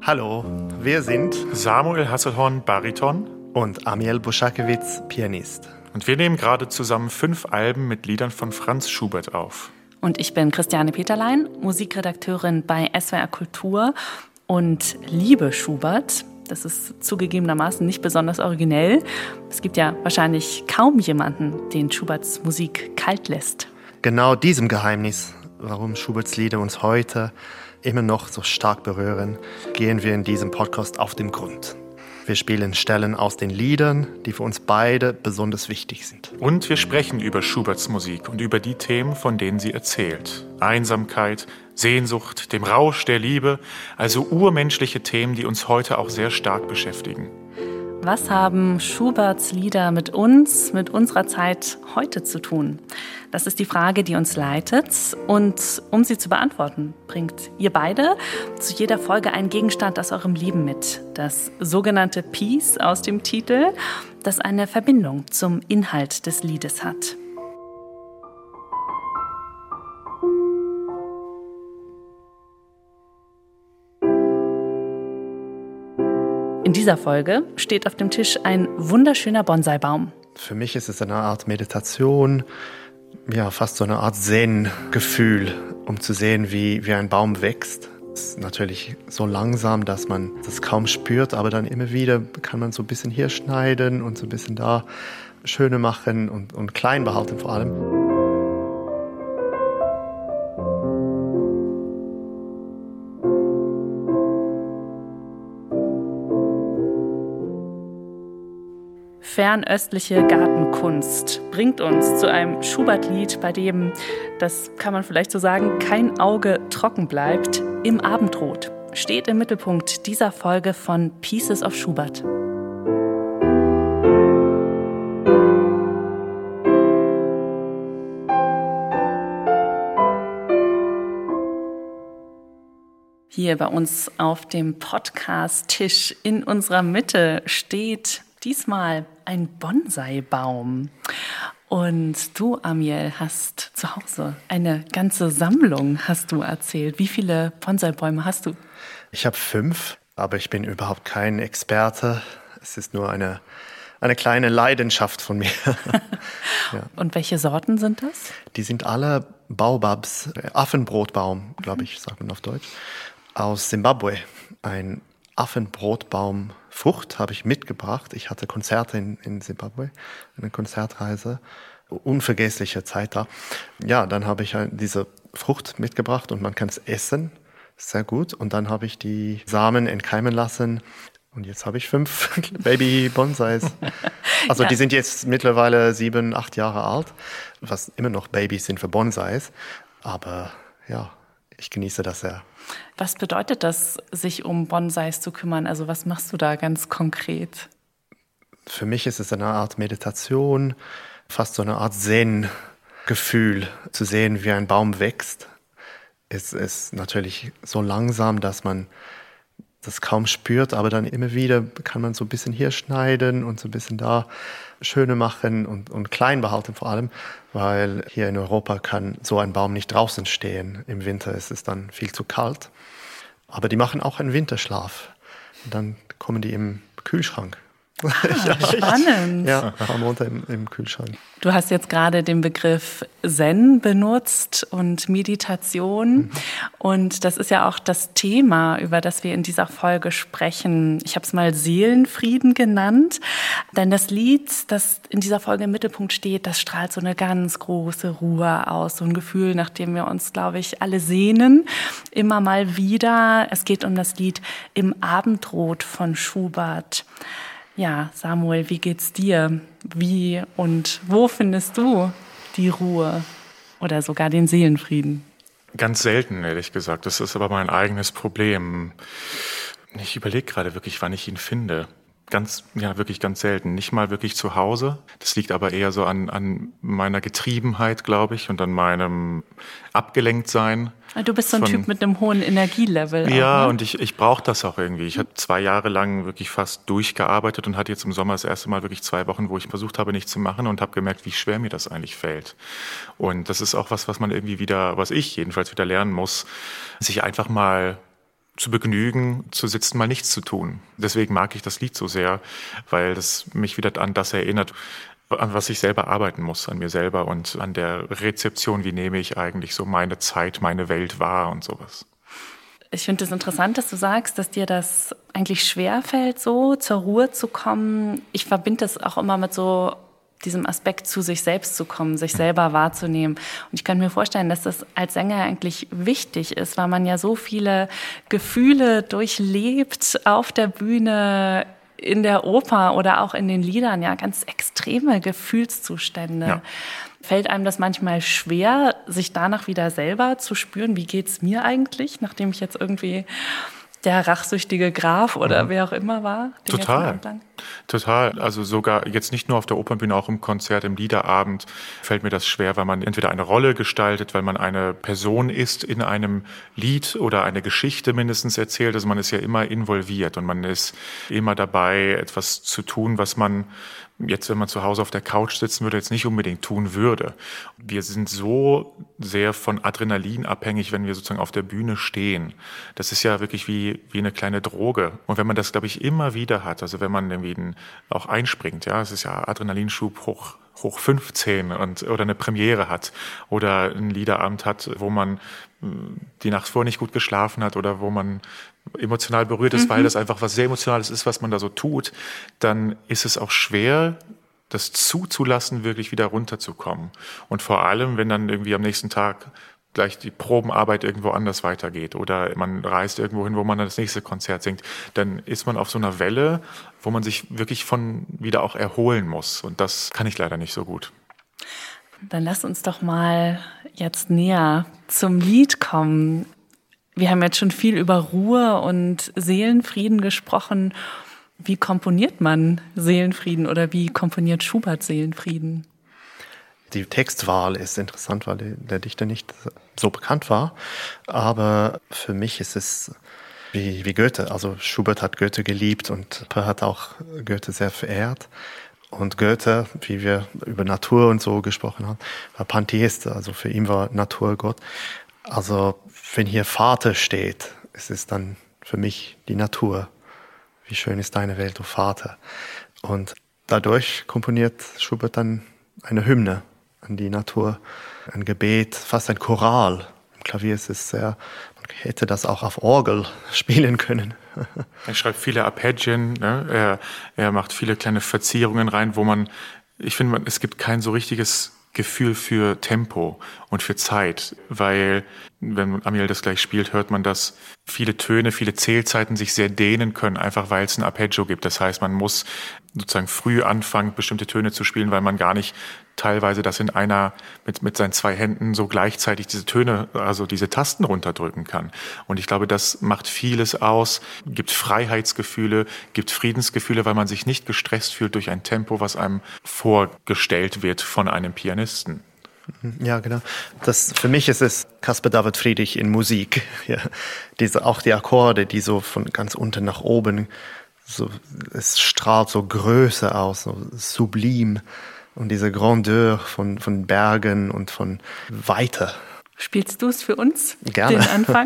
Hallo, wir sind Samuel Hasselhorn, Bariton. Und Amiel Buschakewitz, Pianist. Und wir nehmen gerade zusammen 5 Alben mit Liedern von Franz Schubert auf. Und ich bin Christiane Peterlein, Musikredakteurin bei SWR Kultur und liebe Schubert. Das ist zugegebenermaßen nicht besonders originell. Es gibt ja wahrscheinlich kaum jemanden, den Schuberts Musik kalt lässt. Genau diesem Geheimnis, warum Schuberts Lieder uns heute immer noch so stark berühren, gehen wir in diesem Podcast auf den Grund. Wir spielen Stellen aus den Liedern, die für uns beide besonders wichtig sind. Und wir sprechen über Schuberts Musik und über die Themen, von denen sie erzählt. Einsamkeit, Sehnsucht, dem Rausch der Liebe, also urmenschliche Themen, die uns heute auch sehr stark beschäftigen. Was haben Schuberts Lieder mit uns, mit unserer Zeit heute zu tun? Das ist die Frage, die uns leitet. Und um sie zu beantworten, bringt ihr beide zu jeder Folge einen Gegenstand aus eurem Leben mit. Das sogenannte Piece aus dem Titel, das eine Verbindung zum Inhalt des Liedes hat. In dieser Folge steht auf dem Tisch ein wunderschöner Bonsai-Baum. Für mich ist es eine Art Meditation, ja, fast so eine Art Zen-Gefühl, um zu sehen, wie ein Baum wächst. Es ist natürlich so langsam, dass man das kaum spürt, aber dann immer wieder kann man so ein bisschen hier schneiden und so ein bisschen da schöner machen und klein behalten vor allem. Fernöstliche Gartenkunst bringt uns zu einem Schubert-Lied, bei dem, das kann man vielleicht so sagen, kein Auge trocken bleibt. Im Abendrot steht im Mittelpunkt dieser Folge von Pieces of Schubert. Hier bei uns auf dem Podcast-Tisch in unserer Mitte steht diesmal ein Bonsai-Baum. Und du, Amiel, hast zu Hause eine ganze Sammlung, hast du erzählt. Wie viele Bonsai-Bäume hast du? Ich habe 5, aber ich bin überhaupt kein Experte. Es ist nur eine kleine Leidenschaft von mir. Ja. Und welche Sorten sind das? Die sind alle Baobabs, Affenbrotbaum, glaube ich, sagt man auf Deutsch, aus Simbabwe. Ein Affenbrotbaumfrucht habe ich mitgebracht. Ich hatte Konzerte in Simbabwe, eine Konzertreise, unvergessliche Zeit da. Ja, dann habe ich diese Frucht mitgebracht und man kann es essen, sehr gut. Und dann habe ich die Samen entkeimen lassen und jetzt habe ich 5 Baby-Bonsais. Also ja. Die sind jetzt mittlerweile 7, 8 Jahre alt, was immer noch Babys sind für Bonsais. Aber ja, ich genieße das sehr. Was bedeutet das, sich um Bonsais zu kümmern? Also was machst du da ganz konkret? Für mich ist es eine Art Meditation, fast so eine Art Zen-Gefühl, zu sehen, wie ein Baum wächst. Es ist natürlich so langsam, dass man das kaum spürt, aber dann immer wieder kann man so ein bisschen hier schneiden und so ein bisschen da schöner machen und klein behalten vor allem, weil hier in Europa kann so ein Baum nicht draußen stehen. Im Winter ist es dann viel zu kalt. Aber die machen auch einen Winterschlaf. Und dann kommen die im Kühlschrank. Spannend. Ja, fahren runter im Kühlschrank. Du hast jetzt gerade den Begriff Zen benutzt und Meditation. Und das ist ja auch das Thema, über das wir in dieser Folge sprechen. Ich habe es mal Seelenfrieden genannt. Denn das Lied, das in dieser Folge im Mittelpunkt steht, das strahlt so eine ganz große Ruhe aus. So ein Gefühl, nach dem wir uns, glaube ich, alle sehnen. Immer mal wieder. Es geht um das Lied Im Abendrot von Schubert. Ja, Samuel, wie geht's dir? Wie und wo findest du die Ruhe oder sogar den Seelenfrieden? Ganz selten, ehrlich gesagt. Das ist aber mein eigenes Problem. Ich überlege gerade wirklich, wann ich ihn finde. Wirklich ganz selten. Nicht mal wirklich zu Hause. Das liegt aber eher so an meiner Getriebenheit, glaube ich, und an meinem Abgelenktsein. Du bist so ein Typ mit einem hohen Energielevel. Ja, auch, ne? Und ich brauche das auch irgendwie. Ich habe 2 Jahre lang wirklich fast durchgearbeitet und hatte jetzt im Sommer das erste Mal wirklich 2 Wochen, wo ich versucht habe, nichts zu machen und habe gemerkt, wie schwer mir das eigentlich fällt. Und das ist auch was man irgendwie was ich jedenfalls wieder lernen muss, sich einfach mal zu begnügen, zu sitzen, mal nichts zu tun. Deswegen mag ich das Lied so sehr, weil das mich wieder an das erinnert, an was ich selber arbeiten muss, an mir selber und an der Rezeption, wie nehme ich eigentlich so meine Zeit, meine Welt wahr und sowas. Ich finde es interessant, dass du sagst, dass dir das eigentlich schwerfällt, so zur Ruhe zu kommen. Ich verbinde das auch immer mit so diesem Aspekt, zu sich selbst zu kommen, sich selber wahrzunehmen. Und ich kann mir vorstellen, dass das als Sänger eigentlich wichtig ist, weil man ja so viele Gefühle durchlebt auf der Bühne, in der Oper oder auch in den Liedern, ja, ganz extreme Gefühlszustände. Ja. Fällt einem das manchmal schwer, sich danach wieder selber zu spüren? Wie geht's mir eigentlich, nachdem ich jetzt irgendwie der rachsüchtige Graf oder wer auch immer war? Total. Also sogar jetzt nicht nur auf der Opernbühne, auch im Konzert, im Liederabend fällt mir das schwer, weil man entweder eine Rolle gestaltet, weil man eine Person ist in einem Lied oder eine Geschichte mindestens erzählt. Also man ist ja immer involviert und man ist immer dabei, etwas zu tun, was man jetzt, wenn man zu Hause auf der Couch sitzen würde, jetzt nicht unbedingt tun würde. Wir sind so sehr von Adrenalin abhängig, wenn wir sozusagen auf der Bühne stehen. Das ist ja wirklich wie eine kleine Droge. Und wenn man das, glaube ich, immer wieder hat, also wenn man irgendwie auch einspringt, ja, es ist ja Adrenalinschub hoch 15 oder eine Premiere hat oder einen Liederabend hat, wo man die Nacht vorher nicht gut geschlafen hat oder wo man emotional berührt ist, weil das einfach was sehr Emotionales ist, was man da so tut, dann ist es auch schwer, das zuzulassen, wirklich wieder runterzukommen. Und vor allem, wenn dann irgendwie am nächsten Tag gleich die Probenarbeit irgendwo anders weitergeht oder man reist irgendwo hin, wo man dann das nächste Konzert singt, dann ist man auf so einer Welle, wo man sich wirklich von wieder auch erholen muss. Und das kann ich leider nicht so gut. Dann lass uns doch mal jetzt näher zum Lied kommen. Wir haben jetzt schon viel über Ruhe und Seelenfrieden gesprochen. Wie komponiert man Seelenfrieden oder wie komponiert Schubert Seelenfrieden? Die Textwahl ist interessant, weil der Dichter nicht so bekannt war. Aber für mich ist es wie Goethe. Also Schubert hat Goethe geliebt und Per hat auch Goethe sehr verehrt. Und Goethe, wie wir über Natur und so gesprochen haben, war Pantheist. Also für ihn war Natur Gott. Also wenn hier Vater steht, ist es dann für mich die Natur. Wie schön ist deine Welt, o Vater. Und dadurch komponiert Schubert dann eine Hymne an die Natur, ein Gebet, fast ein Choral. Im Klavier ist es sehr, man hätte das auch auf Orgel spielen können. Er schreibt viele Arpeggien, ne? Er macht viele kleine Verzierungen rein, wo ich finde, es gibt kein so richtiges Gefühl für Tempo und für Zeit, weil, wenn Amiel das gleich spielt, hört man, dass viele Töne, viele Zählzeiten sich sehr dehnen können, einfach weil es ein Arpeggio gibt. Das heißt, man muss sozusagen früh anfangen, bestimmte Töne zu spielen, weil man gar nicht teilweise das mit seinen zwei Händen so gleichzeitig diese Töne, also diese Tasten runterdrücken kann. Und ich glaube, das macht vieles aus, gibt Freiheitsgefühle, gibt Friedensgefühle, weil man sich nicht gestresst fühlt durch ein Tempo, was einem vorgestellt wird von einem Pianisten. Ja, genau. Für mich ist es Caspar David Friedrich in Musik. Ja, auch die Akkorde, die so von ganz unten nach oben, so, es strahlt so Größe aus, so sublim. Und diese Grandeur von Bergen und von Weite. Spielst du es für uns? Gerne. Den Anfang?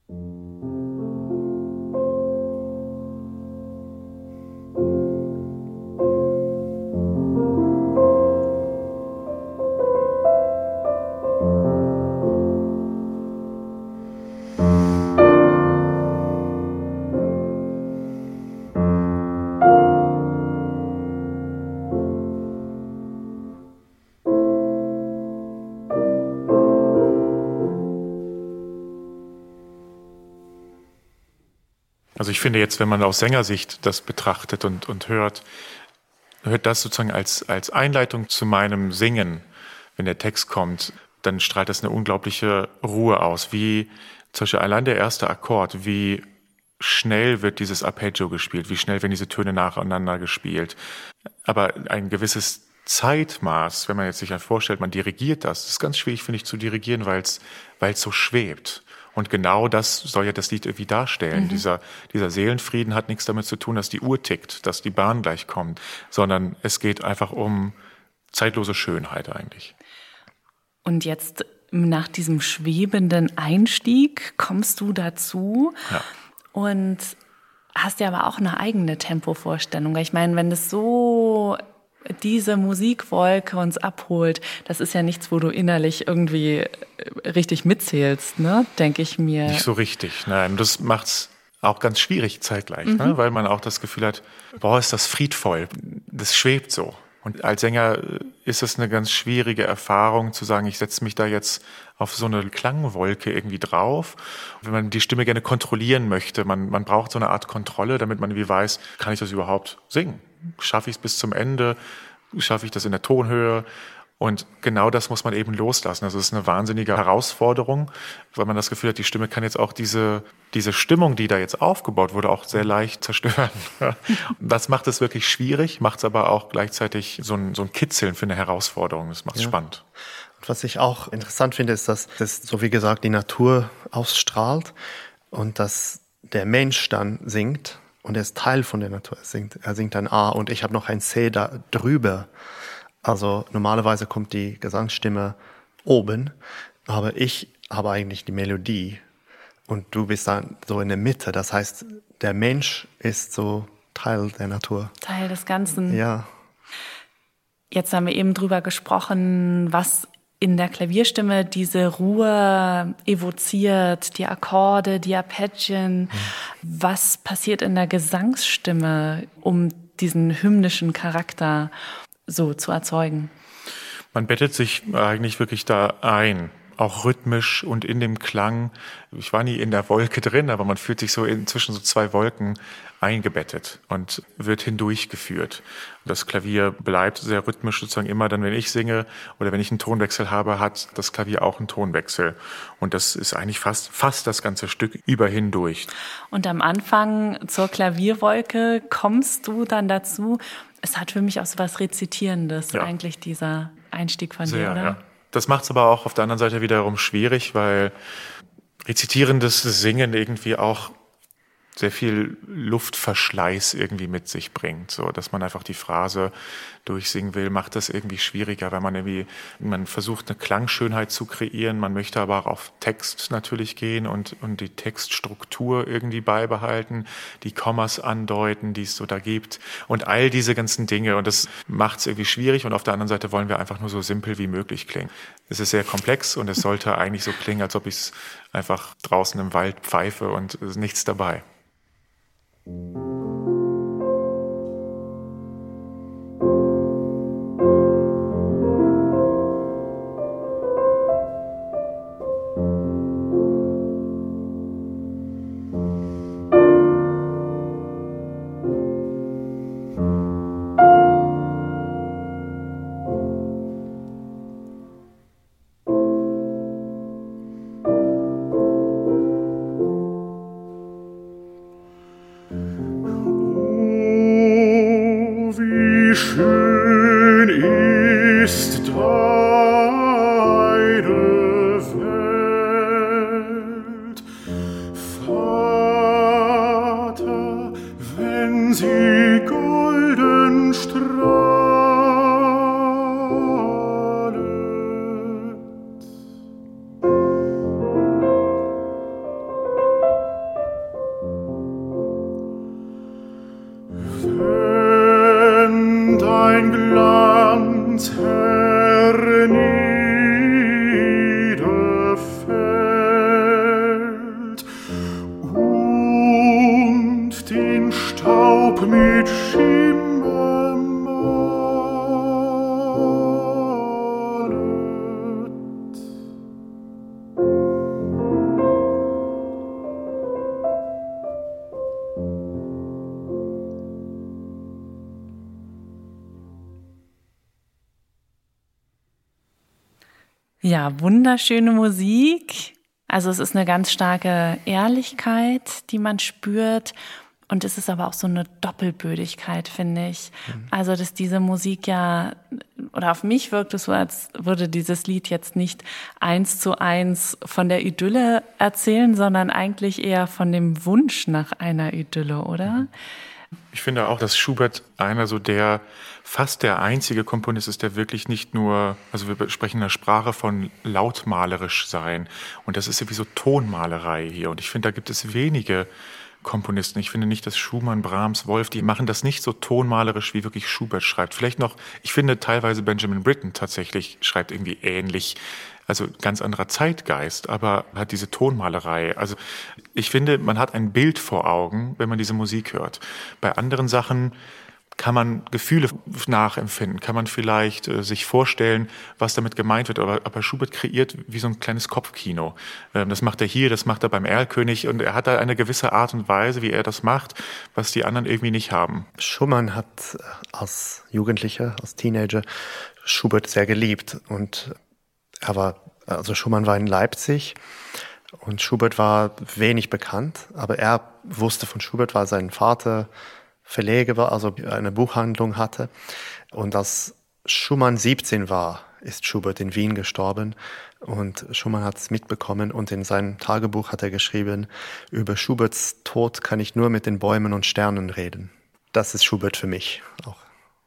Also ich finde jetzt, wenn man aus Sängersicht das betrachtet und hört das sozusagen als Einleitung zu meinem Singen, wenn der Text kommt, dann strahlt das eine unglaubliche Ruhe aus. Wie zum Beispiel allein der erste Akkord, wie schnell wird dieses Arpeggio gespielt, wie schnell werden diese Töne nacheinander gespielt. Aber ein gewisses Zeitmaß, wenn man jetzt sich vorstellt, man dirigiert das ist ganz schwierig, finde ich, zu dirigieren, weil es so schwebt. Und genau das soll ja das Lied irgendwie darstellen. Mhm. Dieser Seelenfrieden hat nichts damit zu tun, dass die Uhr tickt, dass die Bahn gleich kommt, sondern es geht einfach um zeitlose Schönheit eigentlich. Und jetzt nach diesem schwebenden Einstieg kommst du dazu, und hast ja aber auch eine eigene Tempovorstellung. Ich meine, wenn das so diese Musikwolke uns abholt, das ist ja nichts, wo du innerlich irgendwie richtig mitzählst, ne? Denke ich mir. Nicht so richtig, nein. Das macht's auch ganz schwierig zeitgleich, ne? Weil man auch das Gefühl hat, boah, ist das friedvoll, das schwebt so. Und als Sänger ist es eine ganz schwierige Erfahrung, zu sagen, ich setze mich da jetzt auf so eine Klangwolke irgendwie drauf. Wenn man die Stimme gerne kontrollieren möchte, man braucht so eine Art Kontrolle, damit man wie weiß, kann ich das überhaupt singen? Schaffe ich es bis zum Ende? Schaffe ich das in der Tonhöhe? Und genau das muss man eben loslassen. Also es ist eine wahnsinnige Herausforderung, weil man das Gefühl hat, die Stimme kann jetzt auch diese Stimmung, die da jetzt aufgebaut wurde, auch sehr leicht zerstören. Das macht es wirklich schwierig, macht es aber auch gleichzeitig so ein Kitzeln für eine Herausforderung. Das macht es spannend. Und was ich auch interessant finde, ist, dass das, so wie gesagt, die Natur ausstrahlt und dass der Mensch dann singt und er ist Teil von der Natur. Er singt ein A und ich habe noch ein C da drüber. Also normalerweise kommt die Gesangsstimme oben, aber ich habe eigentlich die Melodie und du bist dann so in der Mitte. Das heißt, der Mensch ist so Teil der Natur. Teil des Ganzen. Ja. Jetzt haben wir eben drüber gesprochen, was in der Klavierstimme diese Ruhe evoziert, die Akkorde, die Arpeggien. Was passiert in der Gesangsstimme, um diesen hymnischen Charakter so zu erzeugen? Man bettet sich eigentlich wirklich da ein, auch rhythmisch und in dem Klang. Ich war nie in der Wolke drin, aber man fühlt sich so zwischen so zwei Wolken eingebettet und wird hindurchgeführt. Das Klavier bleibt sehr rhythmisch sozusagen immer dann, wenn ich singe oder wenn ich einen Tonwechsel habe, hat das Klavier auch einen Tonwechsel. Und das ist eigentlich fast das ganze Stück über hindurch. Und am Anfang zur Klavierwolke kommst du dann dazu. Es hat für mich auch so was Rezitierendes, eigentlich dieser Einstieg von dir, oder? Ja. Das macht es aber auch auf der anderen Seite wiederum schwierig, weil rezitierendes Singen irgendwie auch sehr viel Luftverschleiß irgendwie mit sich bringt, so dass man einfach die Phrase durchsingen will, macht das irgendwie schwieriger, weil man versucht eine Klangschönheit zu kreieren, man möchte aber auch auf Text natürlich gehen und die Textstruktur irgendwie beibehalten, die Kommas andeuten, die es so da gibt und all diese ganzen Dinge und das macht es irgendwie schwierig und auf der anderen Seite wollen wir einfach nur so simpel wie möglich klingen. Es ist sehr komplex und es sollte eigentlich so klingen, als ob ich es einfach draußen im Wald pfeife und es ist nichts dabei. Schön ist deine Welt, Vater, wenn sie golden strahlet. Dein Glanz herniederfällt und den Staub mit Schimmer malet. Ja, wunderschöne Musik. Also es ist eine ganz starke Ehrlichkeit, die man spürt. Und es ist aber auch so eine Doppelbödigkeit, finde ich. Also, dass diese Musik ja, oder auf mich wirkt es so, als würde dieses Lied jetzt nicht 1:1 von der Idylle erzählen, sondern eigentlich eher von dem Wunsch nach einer Idylle, oder? Ich finde auch, dass Schubert fast der einzige Komponist ist, der wirklich nicht nur, also wir sprechen in der Sprache von lautmalerisch sein. Und das ist irgendwie so Tonmalerei hier. Und ich finde, da gibt es wenige Komponisten. Ich finde nicht, dass Schumann, Brahms, Wolf, die machen das nicht so tonmalerisch, wie wirklich Schubert schreibt. Vielleicht noch, ich finde teilweise Benjamin Britten tatsächlich schreibt irgendwie ähnlich. Also ganz anderer Zeitgeist, aber hat diese Tonmalerei. Also ich finde, man hat ein Bild vor Augen, wenn man diese Musik hört. Bei anderen Sachen kann man Gefühle nachempfinden, kann man vielleicht sich vorstellen, was damit gemeint wird. Aber Schubert kreiert wie so ein kleines Kopfkino. Das macht er hier, das macht er beim Erlkönig und er hat da eine gewisse Art und Weise, wie er das macht, was die anderen irgendwie nicht haben. Schumann hat als Jugendlicher, als Teenager Schubert sehr geliebt und Schumann war in Leipzig und Schubert war wenig bekannt, aber er wusste von Schubert, weil sein Vater Verleger war, also eine Buchhandlung hatte. Und als Schumann 17 war, ist Schubert in Wien gestorben und Schumann hat es mitbekommen und in seinem Tagebuch hat er geschrieben, über Schuberts Tod kann ich nur mit den Bäumen und Sternen reden. Das ist Schubert für mich auch.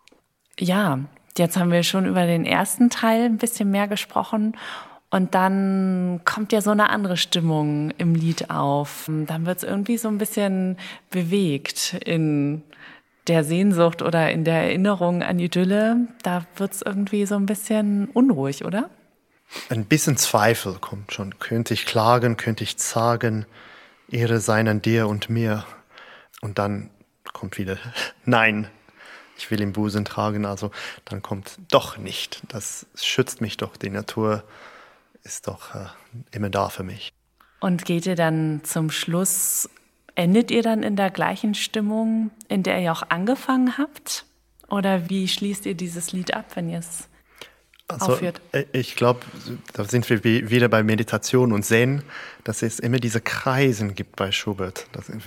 Ja, jetzt haben wir schon über den ersten Teil ein bisschen mehr gesprochen. Und dann kommt ja so eine andere Stimmung im Lied auf. Dann wird es irgendwie so ein bisschen bewegt in der Sehnsucht oder in der Erinnerung an Idylle. Da wird es irgendwie so ein bisschen unruhig, oder? Ein bisschen Zweifel kommt schon. Könnte ich klagen, könnte ich zagen, Ehre sein an dir und mir. Und dann kommt wieder Nein. Ich will im Busen tragen, also dann kommt doch nicht. Das schützt mich doch, die Natur ist doch immer da für mich. Und geht ihr dann zum Schluss, endet ihr dann in der gleichen Stimmung, in der ihr auch angefangen habt? Oder wie schließt ihr dieses Lied ab, wenn ihr es aufführt? Ich glaube, da sind wir wieder bei Meditation und Zen, dass es immer diese Kreisen gibt bei Schubert,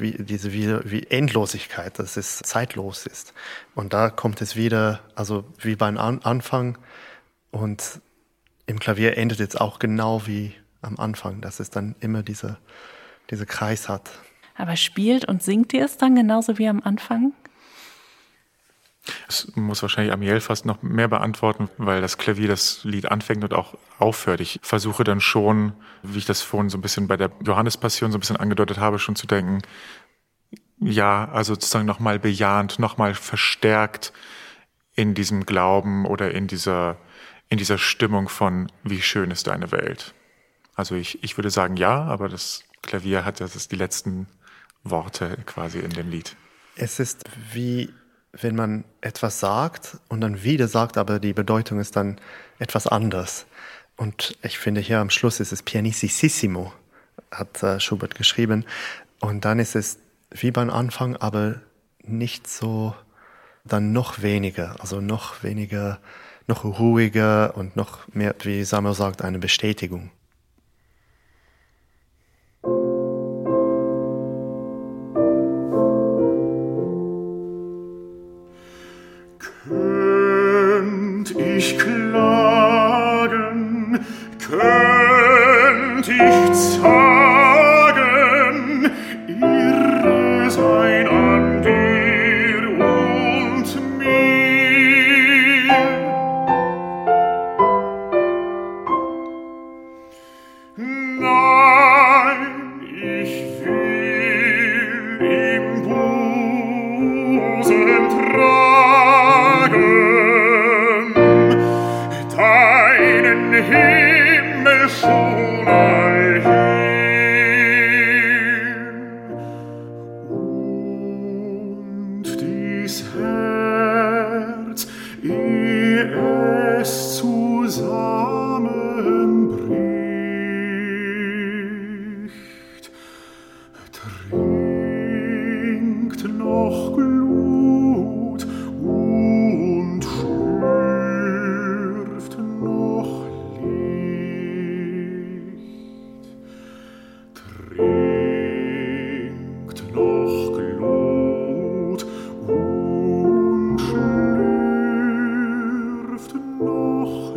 wie Endlosigkeit, dass es zeitlos ist. Und da kommt es wieder, also wie beim Anfang und im Klavier endet es auch genau wie am Anfang, dass es dann immer diese Kreis hat. Aber spielt und singt ihr es dann genauso wie am Anfang? Das muss wahrscheinlich Amiel fast noch mehr beantworten, weil das Klavier das Lied anfängt und auch aufhört. Ich versuche dann schon, wie ich das vorhin so ein bisschen bei der Johannespassion so ein bisschen angedeutet habe, schon zu denken, ja, also sozusagen nochmal bejahend, nochmal verstärkt in diesem Glauben oder in dieser Stimmung von, wie schön ist deine Welt. Also ich würde sagen ja, aber das Klavier hat das ist die letzten Worte quasi in dem Lied. Es ist wie, wenn man etwas sagt und dann wieder sagt, aber die Bedeutung ist dann etwas anders. Und ich finde hier am Schluss ist es pianissimo, hat Schubert geschrieben. Und dann ist es wie beim Anfang, aber nicht so, dann noch weniger, also noch weniger, noch ruhiger und noch mehr, wie Samuel sagt, eine Bestätigung. Könnt ich klagen, könnt ich zagen, Ehre sein an dir und mir. Nein, ich will im Busen tragen deinen Himmel schon allhin und dies Herz, ehe es zusammenbricht, trinkt noch Glut und schürft noch Licht. Trinkt noch Glut und schlürft noch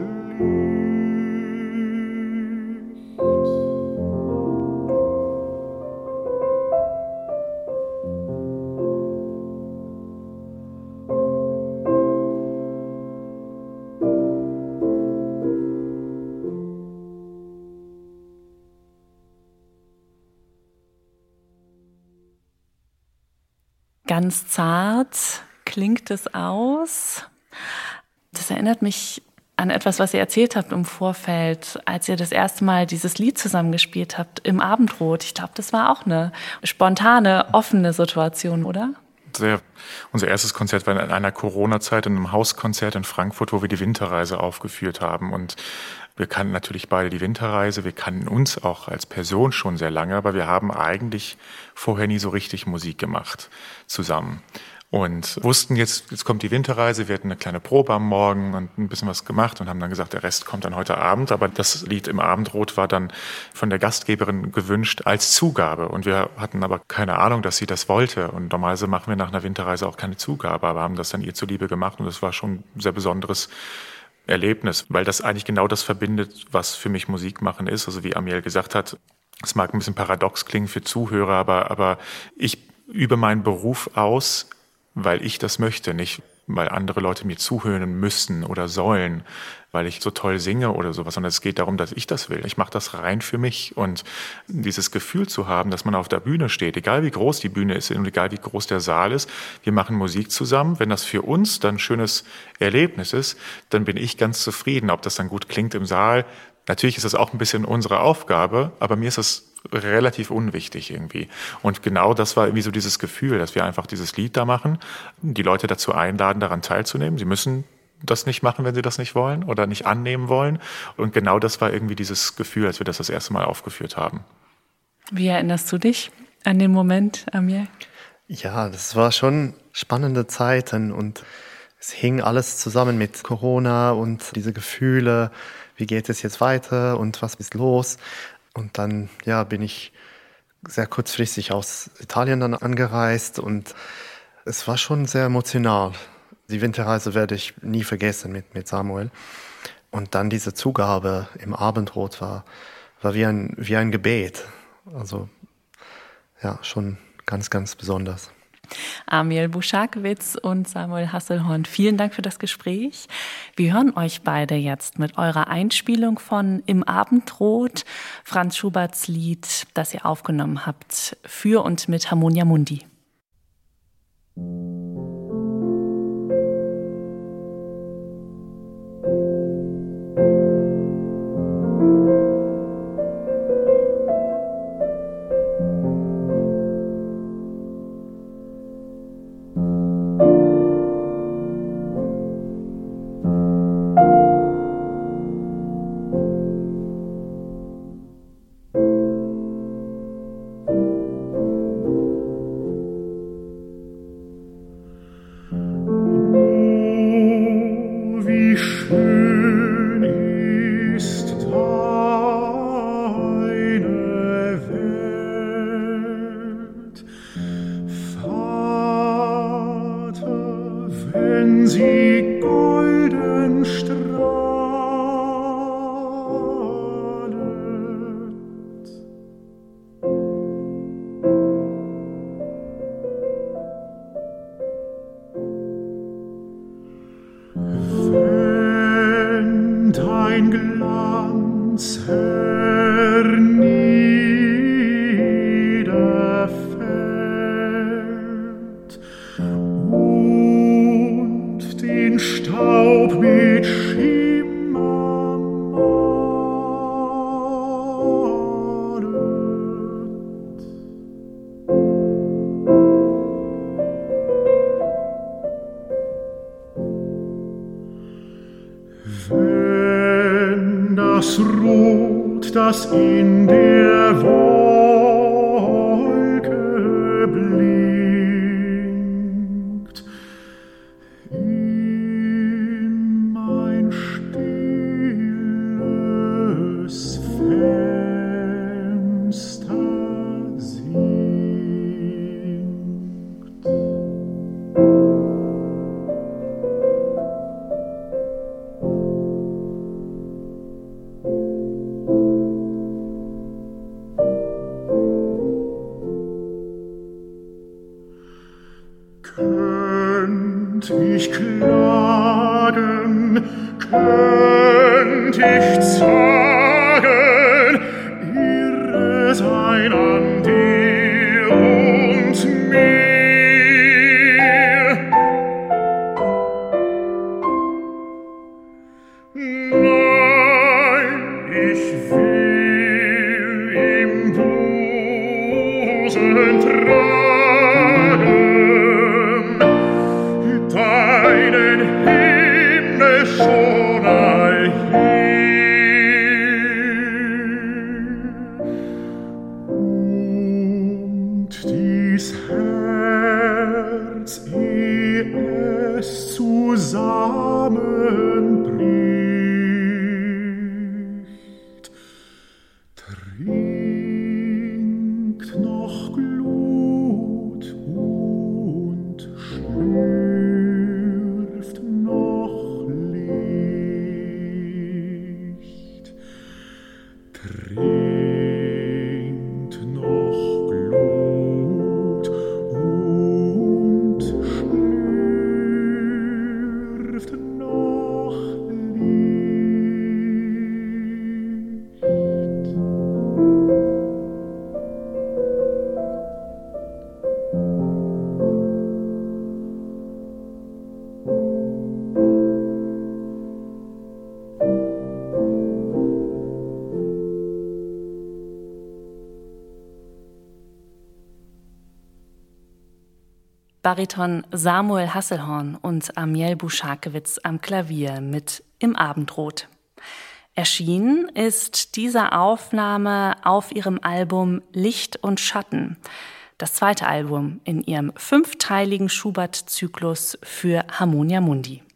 Ganz zart klingt es aus. Das erinnert mich an etwas, was ihr erzählt habt im Vorfeld, als ihr das erste Mal dieses Lied zusammengespielt habt im Abendrot. Ich glaube, das war auch eine spontane, offene Situation, oder? Unser erstes Konzert war in einer Corona-Zeit in einem Hauskonzert in Frankfurt, wo wir die Winterreise aufgeführt haben. Und wir kannten natürlich beide die Winterreise. Wir kannten uns auch als Person schon sehr lange, aber wir haben eigentlich vorher nie so richtig Musik gemacht zusammen. Und wussten jetzt kommt die Winterreise, wir hatten eine kleine Probe am Morgen und ein bisschen was gemacht und haben dann gesagt, der Rest kommt dann heute Abend. Aber das Lied im Abendrot war dann von der Gastgeberin gewünscht als Zugabe. Und wir hatten aber keine Ahnung, dass sie das wollte. Und normalerweise machen wir nach einer Winterreise auch keine Zugabe, aber haben das dann ihr zuliebe gemacht. Und das war schon ein sehr besonderes Erlebnis, weil das eigentlich genau das verbindet, was für mich Musik machen ist. Also wie Amiel gesagt hat, es mag ein bisschen paradox klingen für Zuhörer, aber ich übe meinen Beruf aus, weil ich das möchte, nicht weil andere Leute mir zuhören müssen oder sollen, weil ich so toll singe oder sowas, sondern es geht darum, dass ich das will. Ich mache das rein für mich und dieses Gefühl zu haben, dass man auf der Bühne steht, egal wie groß die Bühne ist und egal wie groß der Saal ist, wir machen Musik zusammen. Wenn das für uns dann ein schönes Erlebnis ist, dann bin ich ganz zufrieden, ob das dann gut klingt im Saal. Natürlich ist das auch ein bisschen unsere Aufgabe, aber mir ist das relativ unwichtig irgendwie. Und genau das war irgendwie so dieses Gefühl, dass wir einfach dieses Lied da machen, die Leute dazu einladen, daran teilzunehmen. Sie müssen das nicht machen, wenn sie das nicht wollen oder nicht annehmen wollen. Und genau das war irgendwie dieses Gefühl, als wir das erste Mal aufgeführt haben. Wie erinnerst du dich an den Moment, Amiel? Ja, das war schon spannende Zeiten und es hing alles zusammen mit Corona und diese Gefühle, wie geht es jetzt weiter und was ist los? Und dann bin ich sehr kurzfristig aus Italien dann angereist und es war schon sehr emotional. Die Winterreise werde ich nie vergessen mit Samuel. Und dann diese Zugabe im Abendrot war wie ein Gebet. Also ja, schon ganz, ganz besonders. Amiel Buschakewitz und Samuel Hasselhorn, vielen Dank für das Gespräch. Wir hören euch beide jetzt mit eurer Einspielung von Im Abendrot, Franz Schuberts Lied, das ihr aufgenommen habt, für und mit Harmonia Mundi. Das Rot, das in der Wolke blinkt, in mein stilles Fenster sinkt. Könnt ich klagen, könnt ich zagen, irre sein an dir und mir. schon allhin. Und dies Herz, ehe es zusammenbricht, trinkt noch Glut und schlürft noch Licht. Trinkt noch Glut und schlürft noch Licht. Bariton Samuel Hasselhorn und Amiel Buschakewitz am Klavier mit Im Abendrot. Erschienen ist diese Aufnahme auf ihrem Album Licht und Schatten, das zweite Album in ihrem 5-teiligen Schubert-Zyklus für Harmonia Mundi.